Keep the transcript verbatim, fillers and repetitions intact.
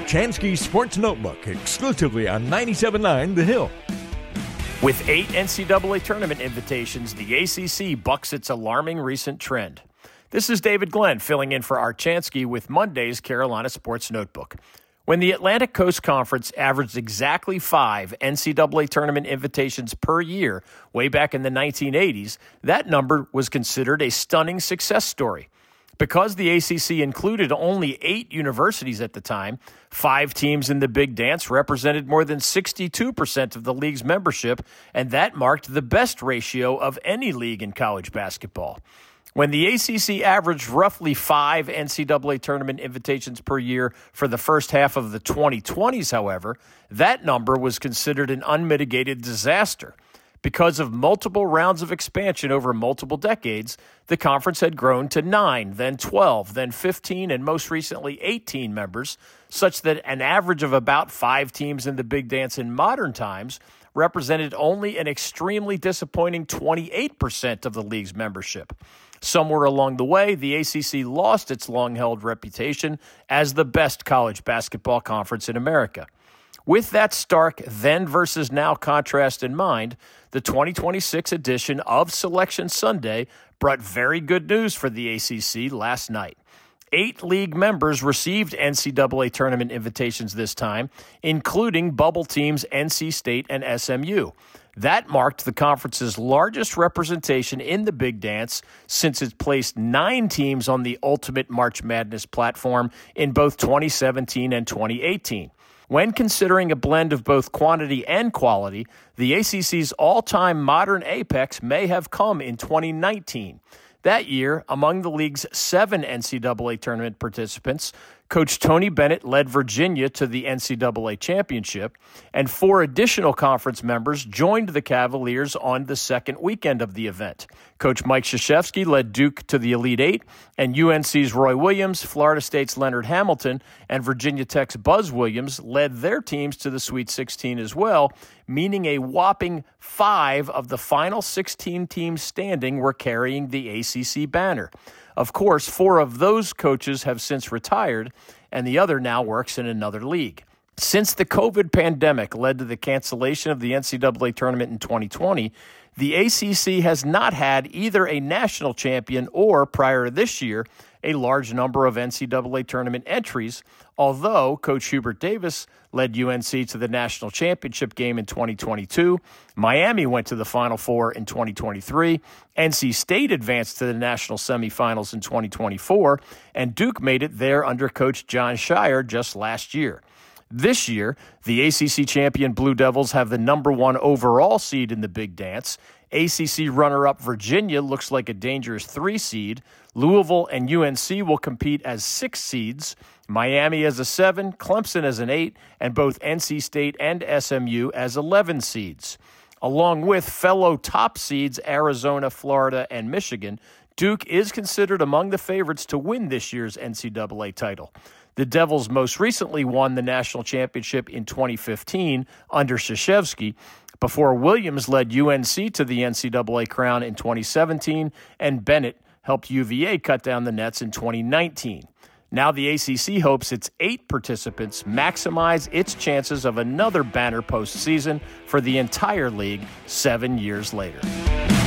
Archansky Sports Notebook, exclusively on ninety-seven point nine The Hill. With eight N C double A tournament invitations, the A C C bucks its alarming recent trend. This is David Glenn filling in for Archansky with Monday's Carolina Sports Notebook. When the Atlantic Coast Conference averaged exactly five N C double A tournament invitations per year way back in the nineteen eighties, that number was considered a stunning success story. Because the A C C included only eight universities at the time, five teams in the Big Dance represented more than sixty-two percent of the league's membership, and that marked the best ratio of any league in college basketball. When the A C C averaged roughly five N C double A tournament invitations per year for the first half of the twenty twenties, however, that number was considered an unmitigated disaster. Because of multiple rounds of expansion over multiple decades, the conference had grown to nine, then twelve, then fifteen, and most recently eighteen members, such that an average of about five teams in the Big Dance in modern times represented only an extremely disappointing twenty-eight percent of the league's membership. Somewhere along the way, the A C C lost its long-held reputation as the best college basketball conference in America. With that stark then versus now contrast in mind, the twenty twenty-six edition of Selection Sunday brought very good news for the A C C last night. Eight league members received N C double A tournament invitations this time, including bubble teams N C State and S M U. That marked the conference's largest representation in the Big Dance since it placed nine teams on the Ultimate March Madness platform in both twenty seventeen and twenty eighteen. When considering a blend of both quantity and quality, the A C C's all-time modern apex may have come in twenty nineteen. That year, among the league's seven N C double A tournament participants, Coach Tony Bennett led Virginia to the N C double A championship, and four additional conference members joined the Cavaliers on the second weekend of the event. Coach Mike Krzyzewski led Duke to the Elite Eight, and U N C's Roy Williams, Florida State's Leonard Hamilton, and Virginia Tech's Buzz Williams led their teams to the Sweet sixteen as well, meaning a whopping five of the final sixteen teams standing were carrying the A C C banner. Of course, four of those coaches have since retired, and the other now works in another league. Since the COVID pandemic led to the cancellation of the N C double A tournament in twenty twenty, the A C C has not had either a national champion or, prior to this year, a large number of N C double A tournament entries, although Coach Hubert Davis led U N C to the national championship game in twenty twenty-two, Miami went to the Final Four in twenty twenty-three, N C State advanced to the national semifinals in twenty twenty-four, and Duke made it there under Coach John Shire just last year. This year, the A C C champion Blue Devils have the number one overall seed in the Big Dance. A C C runner-up Virginia looks like a dangerous three seed. Louisville and U N C will compete as six seeds. Miami as a seven, Clemson as an eight, and both N C State and S M U as eleven seeds. Along with fellow top seeds Arizona, Florida, and Michigan, Duke is considered among the favorites to win this year's N C double A title. The Devils most recently won the national championship in twenty fifteen under Krzyzewski, before Williams led U N C to the N C double A crown in twenty seventeen, and Bennett helped U V A cut down the nets in twenty nineteen. Now the A C C hopes its eight participants maximize its chances of another banner postseason for the entire league seven years later.